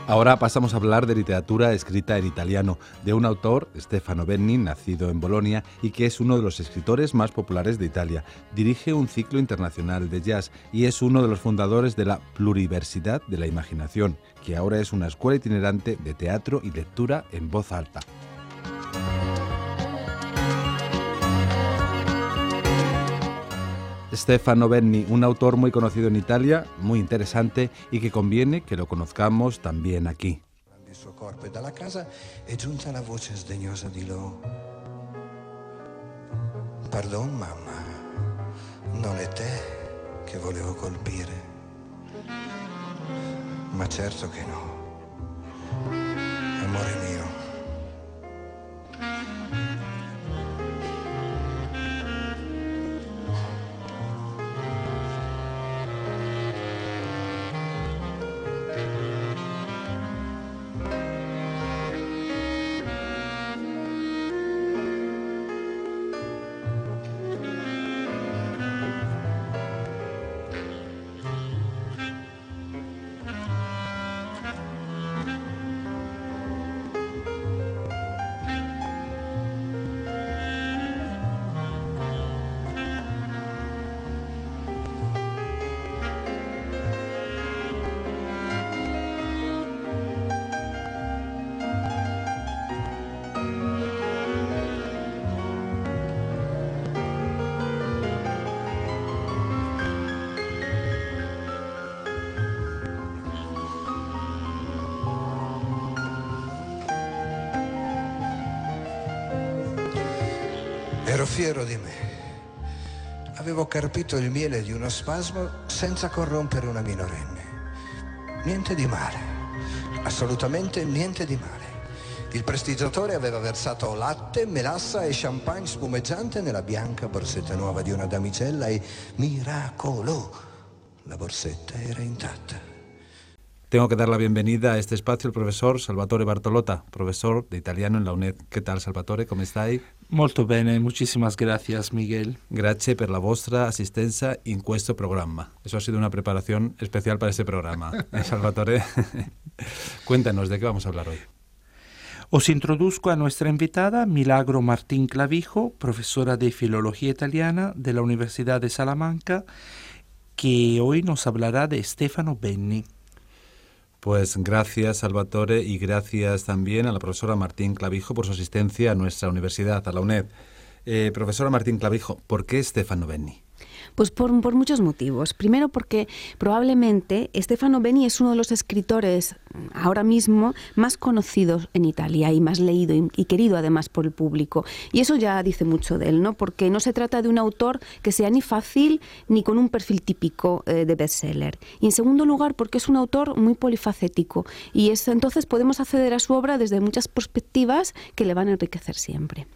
Ahora pasamos a hablar de literatura escrita en italiano, de un autor, Stefano Benni, nacido en Bolonia y que es uno de los escritores más populares de Italia. Dirige un ciclo internacional de jazz y es uno de los fundadores de la Pluriversidad de la Imaginación, que ahora es una escuela itinerante de teatro y lectura en voz alta. Stefano Benni, un autor muy conocido en Italia, muy interesante y que conviene que lo conozcamos también aquí. Il suo corpo e dalla casa è giunta la voce sdegnosa di Lo. Pardon, mamma, non è te che volevo colpire. Ma certo che no. Amore mio. Ero fiero di me. Avevo carpito il miele di uno spasmo senza corrompere una minorenne. Niente di male. Assolutamente niente di male. Il prestigiatore aveva versato latte, melassa e champagne spumeggiante nella bianca borsetta nuova di una damigella e miracolo! La borsetta era intatta. Tengo que dar la bienvenida a este espacio al profesor Salvatore Bartolotta, profesor de italiano en la UNED. ¿Qué tal, Salvatore? ¿Come stai? Molto bene, muchísimas gracias, Miguel. Grazie per la vostra assistenza in questo programma. Eso ha sido una preparación especial para este programa. Salvatore, cuéntanos, ¿de qué vamos a hablar hoy? Os introduzco a nuestra invitada, Milagro Martín Clavijo, profesora de Filología Italiana de la Universidad de Salamanca, que hoy nos hablará de Stefano Benni. Pues gracias, Salvatore, y gracias también a la profesora Martín Clavijo por su asistencia a nuestra universidad, a la UNED. Profesora Martín Clavijo, ¿por qué Stefano Benni? Pues por muchos motivos. Primero porque probablemente Stefano Benni es uno de los escritores ahora mismo más conocidos en Italia y más leído y querido además por el público. Y eso ya dice mucho de él, ¿no? Porque no se trata de un autor que sea ni fácil ni con un perfil típico de bestseller. Y en segundo lugar porque es un autor muy polifacético y entonces podemos acceder a su obra desde muchas perspectivas que le van a enriquecer siempre.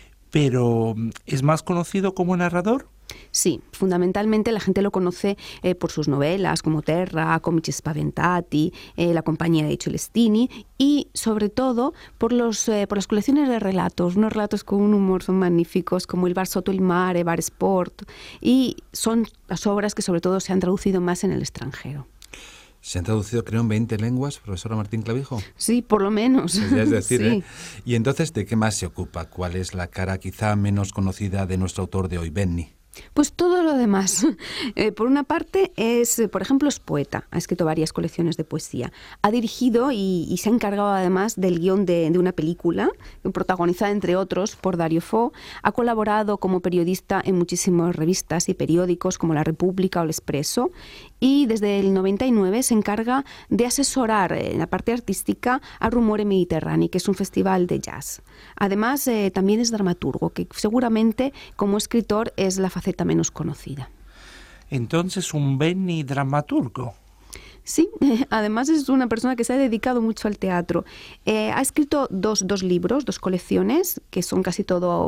¿Pero es más conocido como narrador? Sí, fundamentalmente la gente lo conoce por sus novelas como Terra, Comici Spaventati, La compañía de Celestini y sobre todo por las colecciones de relatos, unos relatos con un humor son magníficos como El bar sotto il mare, Bar Sport y son las obras que sobre todo se han traducido más en el extranjero. ¿Se han traducido, creo, en 20 lenguas, profesora Martín Clavijo? Sí, por lo menos. Es decir, sí. ¿Y entonces de qué más se ocupa? ¿Cuál es la cara quizá menos conocida de nuestro autor de hoy, Benni? Pues todo lo demás. Por una parte, por ejemplo, es poeta. Ha escrito varias colecciones de poesía. Ha dirigido y se ha encargado además del guión de una película, protagonizada entre otros por Dario Fo. Ha colaborado como periodista en muchísimas revistas y periódicos como La República o El Espresso. Y desde el 99 se encarga de asesorar en la parte artística a Rumore Mediterranei, que es un festival de jazz. Además, también es dramaturgo, que seguramente como escritor es la faceta menos conocida. Entonces, un Benni dramaturgo. Sí, además es una persona que se ha dedicado mucho al teatro. Ha escrito dos libros, 2 colecciones, que son casi todo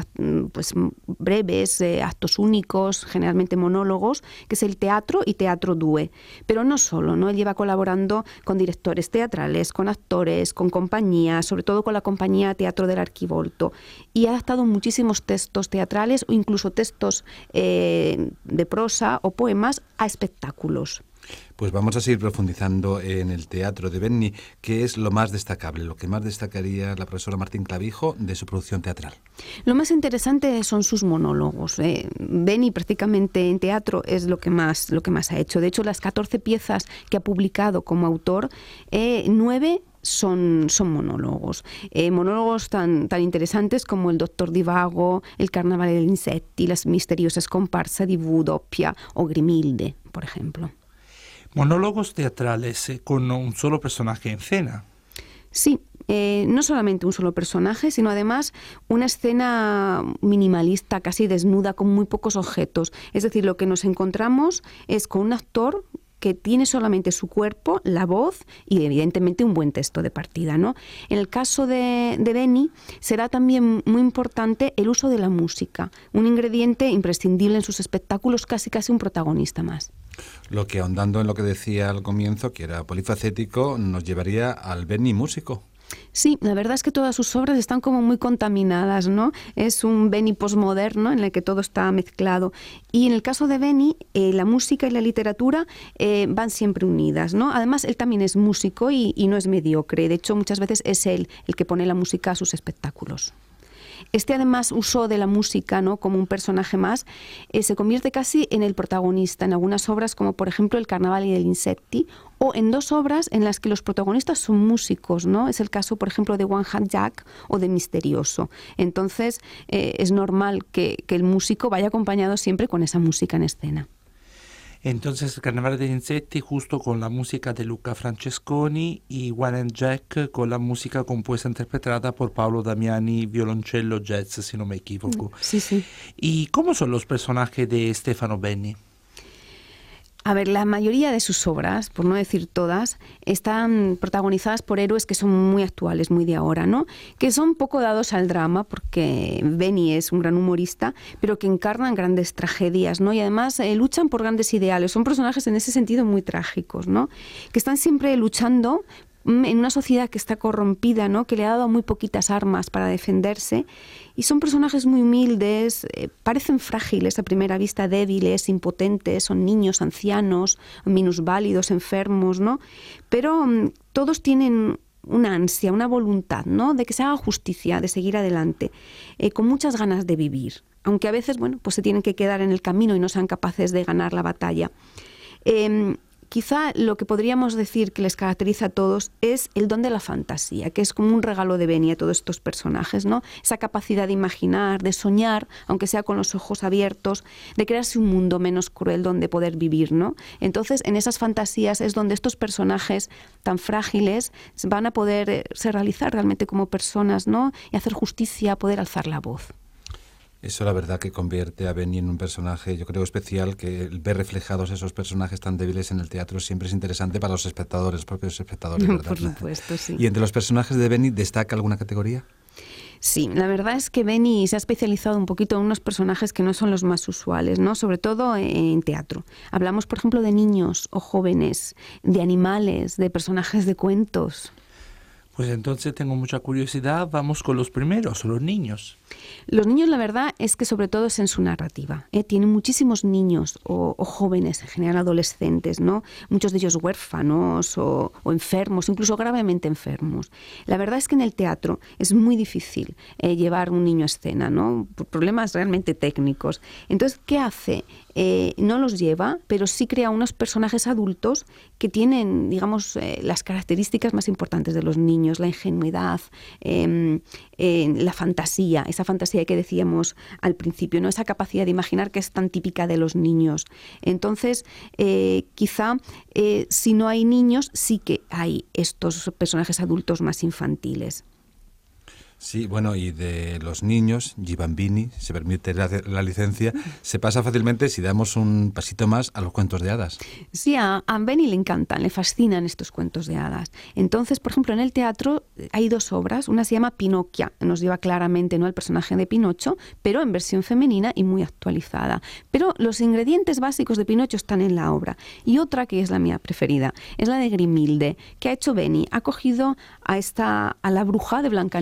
pues, breves, actos únicos, generalmente monólogos, que es el teatro y Teatro Due. Pero no solo, ¿no? Él lleva colaborando con directores teatrales, con actores, con compañías, sobre todo con la compañía Teatro del Archivolto. Y ha adaptado muchísimos textos teatrales o incluso textos de prosa o poemas a espectáculos. Pues vamos a seguir profundizando en el teatro de Benni. ¿Qué es lo más destacable, lo que más destacaría la profesora Martín Clavijo de su producción teatral? Lo más interesante son sus monólogos. Benni prácticamente en teatro es lo que más ha hecho. De hecho, las 14 piezas que ha publicado como autor, 9 son monólogos. Monólogos tan interesantes como El Dottor Divago, El Carnavale degli Insetti, Las misteriosas comparsa di V doppia o Grimilde, por ejemplo. Monólogos teatrales con un solo personaje en escena. Sí, no solamente un solo personaje, sino además una escena minimalista, casi desnuda, con muy pocos objetos. Es decir, lo que nos encontramos es con un actor que tiene solamente su cuerpo, la voz y evidentemente un buen texto de partida, ¿no? En el caso de Benni será también muy importante el uso de la música, un ingrediente imprescindible en sus espectáculos, casi un protagonista más. Lo que, ahondando en lo que decía al comienzo, que era polifacético, nos llevaría al Benni músico. Sí, la verdad es que todas sus obras están como muy contaminadas, ¿no? Es un Benni posmoderno en el que todo está mezclado. Y en el caso de Benni, la música y la literatura van siempre unidas, ¿no? Además, él también es músico y no es mediocre. De hecho, muchas veces es él el que pone la música a sus espectáculos. Este además uso de la música, ¿no?, como un personaje más, se convierte casi en el protagonista en algunas obras como por ejemplo El Carnavale degli Insetti, o en 2 obras en las que los protagonistas son músicos, ¿no? Es el caso por ejemplo de One Hand Jack o de Misterioso. Entonces es normal que el músico vaya acompañado siempre con esa música en escena. Entonces, el Carnavale degli Insetti justo con la música de Luca Francesconi y One and Jack con la música compuesta e interpretada por Paolo Damiani, violoncello jazz, si no me equivoco. Sí. ¿Y cómo son los personajes de Stefano Benni? A ver, la mayoría de sus obras, por no decir todas, están protagonizadas por héroes que son muy actuales, muy de ahora, ¿no? Que son poco dados al drama, porque Benni es un gran humorista, pero que encarnan grandes tragedias, ¿no? Y además luchan por grandes ideales. Son personajes en ese sentido muy trágicos, ¿no? Que están siempre luchando en una sociedad que está corrompida, ¿no?, que le ha dado muy poquitas armas para defenderse, y son personajes muy humildes, parecen frágiles a primera vista, débiles, impotentes, son niños, ancianos, minusválidos, enfermos, ¿no? Pero todos tienen una ansia, una voluntad, ¿no?, de que se haga justicia, de seguir adelante, con muchas ganas de vivir, aunque a veces, pues se tienen que quedar en el camino y no sean capaces de ganar la batalla. Quizá lo que podríamos decir que les caracteriza a todos es el don de la fantasía, que es como un regalo de Benni a todos estos personajes, ¿no? Esa capacidad de imaginar, de soñar, aunque sea con los ojos abiertos, de crearse un mundo menos cruel donde poder vivir, ¿no? Entonces, en esas fantasías es donde estos personajes tan frágiles van a poder se realizar realmente como personas, ¿no?, y hacer justicia, poder alzar la voz. Eso la verdad que convierte a Benni en un personaje, yo creo, especial, que ver reflejados esos personajes tan débiles en el teatro siempre es interesante para los espectadores, propios espectadores, ¿verdad? Por supuesto, sí. ¿Y entre los personajes de Benni destaca alguna categoría? Sí, la verdad es que Benni se ha especializado un poquito en unos personajes que no son los más usuales, ¿no?, sobre todo en teatro. Hablamos, por ejemplo, de niños o jóvenes, de animales, de personajes de cuentos. Pues entonces tengo mucha curiosidad, vamos con los primeros, los niños. Los niños, la verdad es que sobre todo es en su narrativa. Tienen muchísimos niños o jóvenes, en general adolescentes, ¿no? Muchos de ellos huérfanos o enfermos, incluso gravemente enfermos. La verdad es que en el teatro es muy difícil llevar un niño a escena, ¿no?, por problemas realmente técnicos. Entonces, ¿qué hace? No los lleva, pero sí crea unos personajes adultos que tienen, digamos, las características más importantes de los niños, la ingenuidad, la fantasía, esa fantasía que decíamos al principio, ¿no?, esa capacidad de imaginar que es tan típica de los niños. Entonces, quizá si no hay niños, sí que hay estos personajes adultos más infantiles. Sí, bueno, y de los niños, Gli Bambini, se permite la licencia, se pasa fácilmente si damos un pasito más a los cuentos de hadas. Sí, a Benni le encantan, le fascinan estos cuentos de hadas. Entonces, por ejemplo, en el teatro hay 2 obras, una se llama Pinocchia, nos lleva claramente, ¿no?, al personaje de Pinocho, pero en versión femenina y muy actualizada. Pero los ingredientes básicos de Pinocho están en la obra. Y otra, que es la mía preferida, es la de Grimilde, que ha hecho Benni. Ha cogido a la bruja de Blancanieves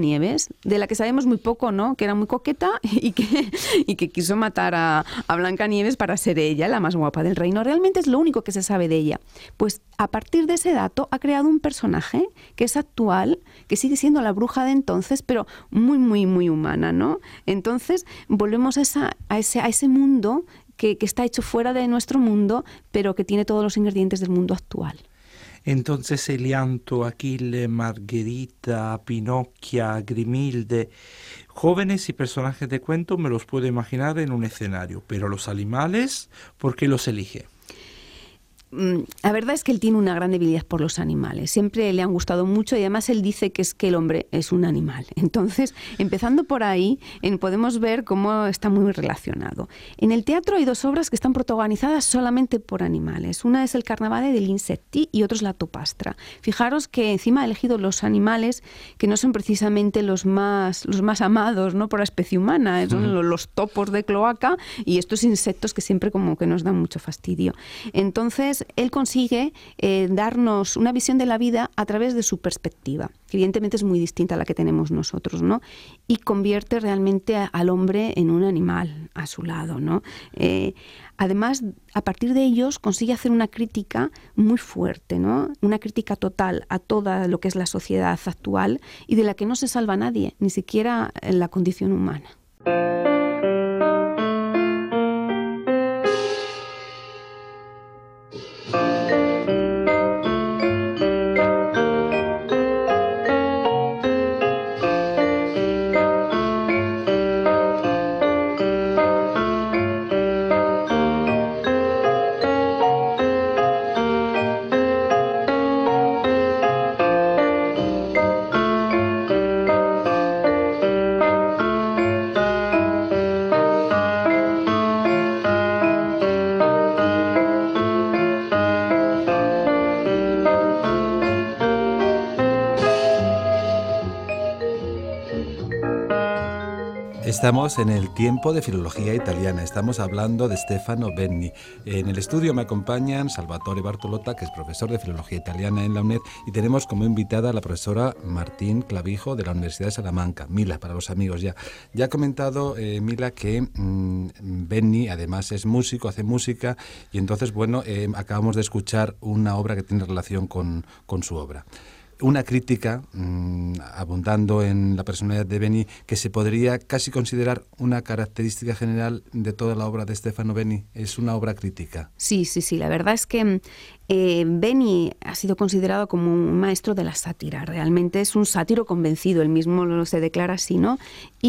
de la que sabemos muy poco, ¿no? Que era muy coqueta y que quiso matar a Blancanieves para ser ella la más guapa del reino. Realmente es lo único que se sabe de ella. Pues a partir de ese dato ha creado un personaje que es actual, que sigue siendo la bruja de entonces, pero muy, muy, muy humana, ¿no? Entonces volvemos a ese mundo que está hecho fuera de nuestro mundo, pero que tiene todos los ingredientes del mundo actual. Entonces Elianto, Aquile, Margherita, Pinocchia, Grimilde, jóvenes y personajes de cuento me los puedo imaginar en un escenario, pero los animales, ¿por qué los elige? La verdad es que él tiene una gran debilidad por los animales. Siempre le han gustado mucho y además él dice que es que el hombre es un animal. Entonces, empezando por ahí, podemos ver cómo está muy relacionado. En el teatro hay 2 obras que están protagonizadas solamente por animales. Una es el Carnavale degli Insetti y otra es la Topastra. Fijaros que encima ha elegido los animales que no son precisamente los más amados, ¿no?, por la especie humana. Son los topos de cloaca y estos insectos que siempre como que nos dan mucho fastidio. Entonces, él consigue darnos una visión de la vida a través de su perspectiva, que evidentemente es muy distinta a la que tenemos nosotros, ¿no? Y convierte realmente al hombre en un animal a su lado, ¿no? Además, a partir de ellos consigue hacer una crítica muy fuerte, ¿no? Una crítica total a toda lo que es la sociedad actual y de la que no se salva nadie, ni siquiera la condición humana. Estamos en el tiempo de filología italiana, estamos hablando de Stefano Benni. En el estudio me acompañan Salvatore Bartolotta, que es profesor de filología italiana en la UNED, y tenemos como invitada a la profesora Martín Clavijo de la Universidad de Salamanca, Mila, para los amigos ya. Ya ha comentado Mila que Benni además es músico, hace música, y entonces, bueno, acabamos de escuchar una obra que tiene relación con su obra. Una crítica, abundando en la personalidad de Benni, que se podría casi considerar una característica general de toda la obra de Stefano Benni. Es una obra crítica. Sí. La verdad es que Benni ha sido considerado como un maestro de la sátira. Realmente es un sátiro convencido, él mismo se declara así, ¿no?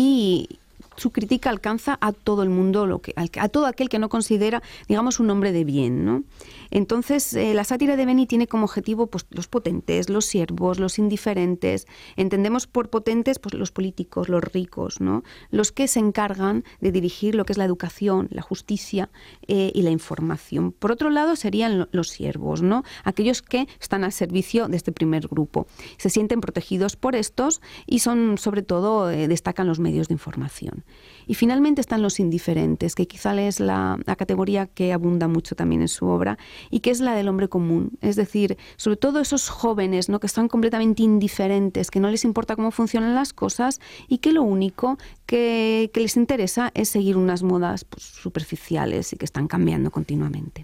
Y su crítica alcanza a todo el mundo, a todo aquel que no considera, digamos, un hombre de bien, ¿no? Entonces, la sátira de Benni tiene como objetivo pues, los potentes, los siervos, los indiferentes. Entendemos por potentes pues, los políticos, los ricos, ¿no? Los que se encargan de dirigir lo que es la educación, la justicia y la información. Por otro lado, serían los siervos, ¿no? Aquellos que están al servicio de este primer grupo. Se sienten protegidos por estos y son, sobre todo, destacan los medios de información. Y finalmente están los indiferentes, que quizá es la categoría que abunda mucho también en su obra y que es la del hombre común. Es decir, sobre todo esos jóvenes, ¿no?, que están completamente indiferentes, que no les importa cómo funcionan las cosas y que lo único que les interesa es seguir unas modas pues, superficiales y que están cambiando continuamente.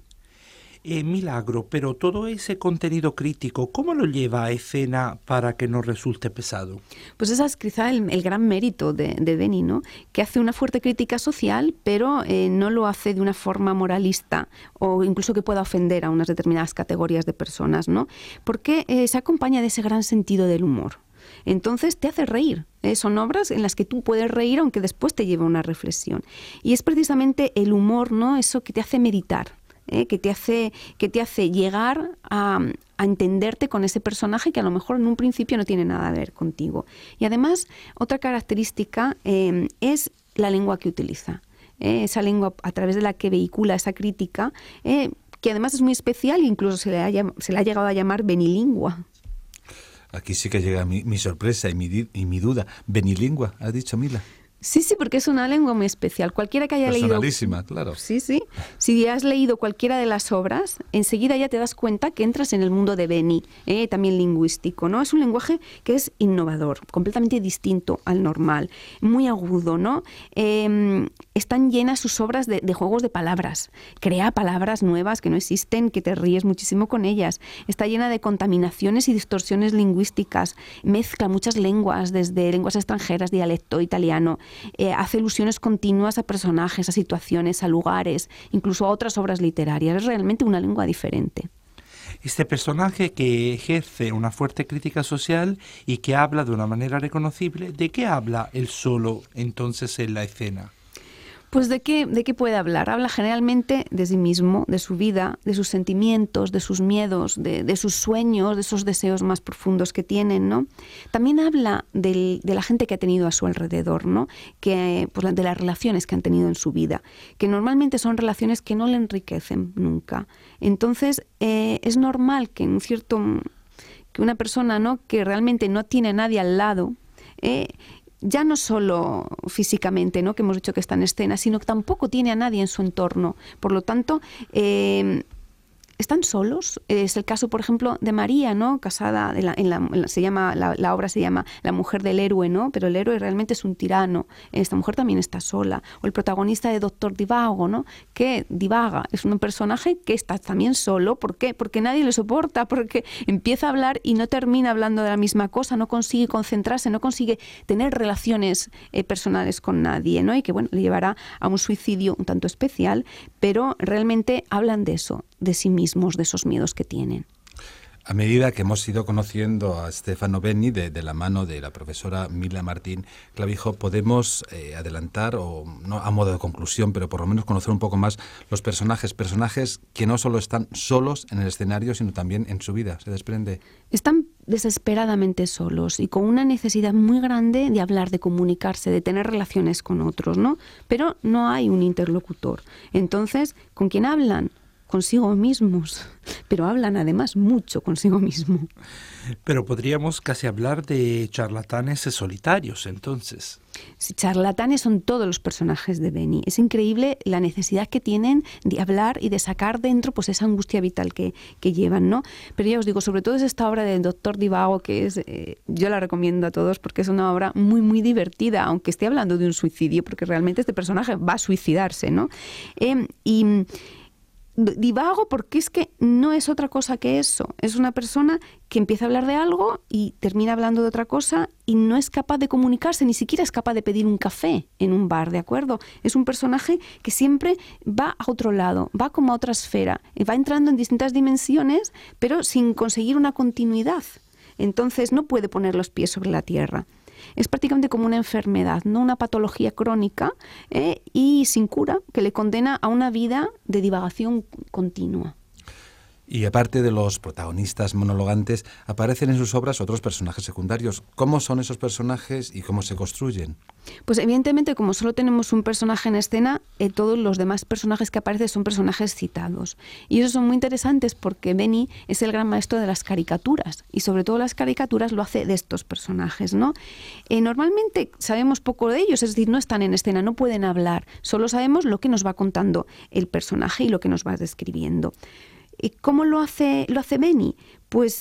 Milagro, pero todo ese contenido crítico, ¿cómo lo lleva a escena para que no resulte pesado? Pues ese es quizá el gran mérito de Benni, ¿no?, que hace una fuerte crítica social, pero no lo hace de una forma moralista o incluso que pueda ofender a unas determinadas categorías de personas, ¿no? Porque se acompaña de ese gran sentido del humor. Entonces te hace reír. Son obras en las que tú puedes reír aunque después te lleve a una reflexión. Y es precisamente el humor, ¿no?, eso que te hace meditar. Que te hace llegar a entenderte con ese personaje que a lo mejor en un principio no tiene nada que ver contigo. Y además, otra característica es la lengua que utiliza. Esa lengua a través de la que vehicula esa crítica, que además es muy especial e incluso se le ha llegado a llamar benilingua. Aquí sí que llega mi sorpresa y mi duda. ¿Benilingua, has dicho, Mila? Sí, porque es una lengua muy especial. Cualquiera que haya leído... Personalísima, claro. Sí. Si has leído cualquiera de las obras, enseguida ya te das cuenta que entras en el mundo de Beni, también lingüístico, ¿no? Es un lenguaje que es innovador, completamente distinto al normal, muy agudo, ¿no? Están llenas sus obras de juegos de palabras. Crea palabras nuevas que no existen, que te ríes muchísimo con ellas. Está llena de contaminaciones y distorsiones lingüísticas. Mezcla muchas lenguas, desde lenguas extranjeras, dialecto italiano. Hace alusiones continuas a personajes, a situaciones, a lugares, incluso a otras obras literarias. Es realmente una lengua diferente. Este personaje que ejerce una fuerte crítica social y que habla de una manera reconocible, ¿de qué habla él solo entonces en la escena? Pues ¿de qué puede hablar? Habla generalmente de sí mismo, de su vida, de sus sentimientos, de sus miedos, de sus sueños, de esos deseos más profundos que tienen, ¿no? También habla de la gente que ha tenido a su alrededor, ¿no? Que, pues, de las relaciones que han tenido en su vida, que normalmente son relaciones que no le enriquecen nunca. Entonces, es normal que que una persona, ¿no?, que realmente no tiene a nadie al lado, ya no solo físicamente, ¿no?, que hemos dicho que está en escena, sino que tampoco tiene a nadie en su entorno. Por lo tanto, están solos. Es el caso, por ejemplo, de María, ¿no?, casada, la obra se llama La mujer del héroe, ¿no?, pero el héroe realmente es un tirano. Esta mujer también está sola. O el protagonista de Doctor Divago, ¿no?, que divaga. Es un personaje que está también solo. ¿Por qué? Porque nadie le soporta, porque empieza a hablar y no termina hablando de la misma cosa, no consigue concentrarse, no consigue tener relaciones personales con nadie, ¿no?, y que, bueno, le llevará a un suicidio un tanto especial, pero realmente hablan de eso, de sí mismos, de esos miedos que tienen. A medida que hemos ido conociendo a Stefano Benni de la mano de la profesora Mila Martín Clavijo, podemos adelantar, o no a modo de conclusión, pero por lo menos conocer un poco más los personajes que no solo están solos en el escenario, sino también en su vida, se desprende. Están desesperadamente solos y con una necesidad muy grande de hablar, de comunicarse, de tener relaciones con otros, ¿no? Pero no hay un interlocutor. Entonces, ¿con quién hablan? Consigo mismos, pero hablan además mucho consigo mismo. Pero podríamos casi hablar de charlatanes solitarios, entonces. Sí, charlatanes son todos los personajes de Benni. Es increíble la necesidad que tienen de hablar y de sacar dentro, pues, esa angustia vital que llevan, ¿no? Pero ya os digo, sobre todo es esta obra del Doctor Divago, que es, yo la recomiendo a todos porque es una obra muy, muy divertida, aunque esté hablando de un suicidio, porque realmente este personaje va a suicidarse, ¿no? Divago porque es que no es otra cosa que eso. Es una persona que empieza a hablar de algo y termina hablando de otra cosa y no es capaz de comunicarse, ni siquiera es capaz de pedir un café en un bar, ¿de acuerdo? Es un personaje que siempre va a otro lado, va como a otra esfera, va entrando en distintas dimensiones, pero sin conseguir una continuidad. Entonces no puede poner los pies sobre la tierra. Es prácticamente como una enfermedad, no una patología crónica y sin cura, que le condena a una vida de divagación continua. Y aparte de los protagonistas monologantes, aparecen en sus obras otros personajes secundarios. ¿Cómo son esos personajes y cómo se construyen? Pues evidentemente, como solo tenemos un personaje en escena, todos los demás personajes que aparecen son personajes citados. Y esos son muy interesantes porque Benni es el gran maestro de las caricaturas. Y sobre todo las caricaturas lo hace de estos personajes, ¿no? Normalmente sabemos poco de ellos, es decir, no están en escena, no pueden hablar. Solo sabemos lo que nos va contando el personaje y lo que nos va describiendo. ¿Cómo lo hace Benni? Pues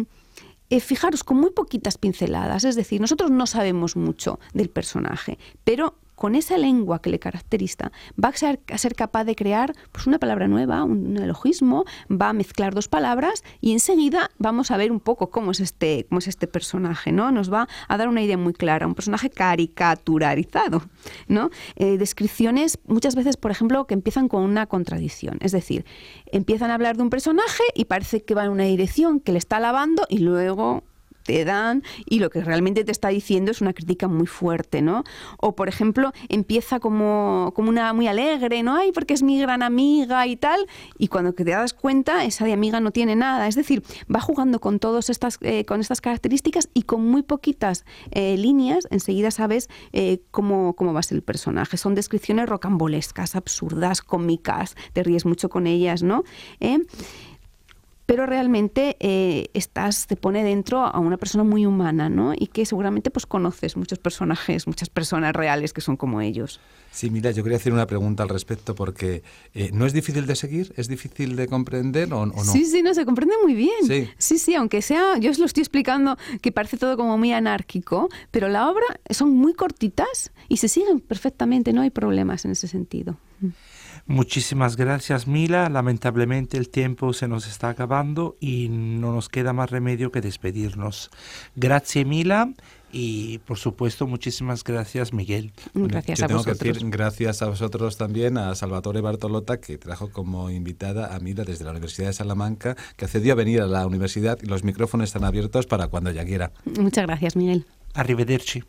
fijaros, con muy poquitas pinceladas, es decir, nosotros no sabemos mucho del personaje, pero con esa lengua que le caracteriza, va a ser capaz de crear, pues, una palabra nueva, un neologismo, va a mezclar dos palabras y enseguida vamos a ver un poco cómo es este personaje, ¿no? Nos va a dar una idea muy clara, un personaje caricaturizado, ¿no? Descripciones muchas veces, por ejemplo, que empiezan con una contradicción, es decir, empiezan a hablar de un personaje y parece que va en una dirección, que le está alabando y luego te dan, y lo que realmente te está diciendo es una crítica muy fuerte, ¿no? O, por ejemplo, empieza como una muy alegre, ¿no? Ay, porque es mi gran amiga y tal, y cuando te das cuenta, esa de amiga no tiene nada. Es decir, va jugando con todas estas características y con muy poquitas líneas, enseguida sabes cómo va a ser el personaje. Son descripciones rocambolescas, absurdas, cómicas, te ríes mucho con ellas, ¿no? pero realmente te pone dentro a una persona muy humana, ¿no? Y que seguramente pues conoces muchos personajes, muchas personas reales que son como ellos. Sí, mira, yo quería hacer una pregunta al respecto porque ¿no es difícil de seguir? ¿Es difícil de comprender o no? Sí, no, se comprende muy bien. Sí. Sí, aunque sea, yo os lo estoy explicando que parece todo como muy anárquico, pero la obra son muy cortitas y se siguen perfectamente, no hay problemas en ese sentido. Muchísimas gracias, Mila. Lamentablemente el tiempo se nos está acabando y no nos queda más remedio que despedirnos. Gracias, Mila. Y, por supuesto, muchísimas gracias, Miguel. Gracias a vosotros. Tengo que decir gracias a vosotros también, a Salvatore Bartolotta, que trajo como invitada a Mila desde la Universidad de Salamanca, que accedió a venir a la universidad y los micrófonos están abiertos para cuando ella quiera. Muchas gracias, Miguel. Arrivederci.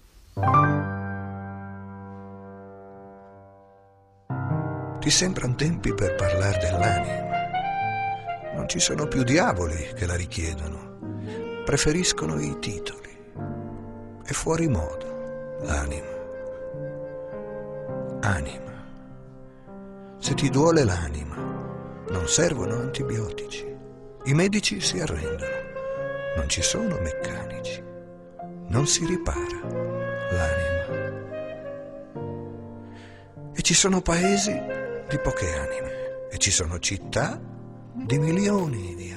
Ti sembrano tempi per parlare dell'anima. Non ci sono più diavoli che la richiedono. Preferiscono i titoli. È fuori moda l'anima. Anima. Se ti duole l'anima, non servono antibiotici. I medici si arrendono. Non ci sono meccanici. Non si ripara l'anima. E ci sono paesi di poche anime e ci sono città di milioni di